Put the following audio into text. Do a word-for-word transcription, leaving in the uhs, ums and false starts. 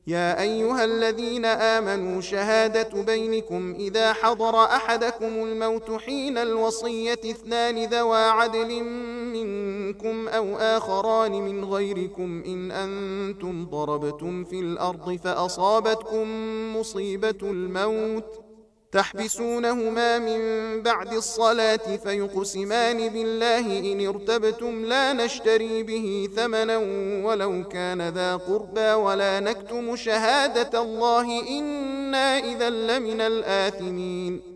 يا أيها الذين آمنوا شهادة بينكم إذا حضر أحدكم الموت حين الوصية اثنان ذوى عدل منكم أو آخران من غيركم إن أنتم ضربتم في الأرض فأصابتكم مصيبة الموت تحبسونهما من بعد الصلاة فيقسمان بالله إن ارتبتم لا نشتري به ثمنا ولو كان ذا قربى ولا نكتم شهادة الله إنا إذا لمن الآثمين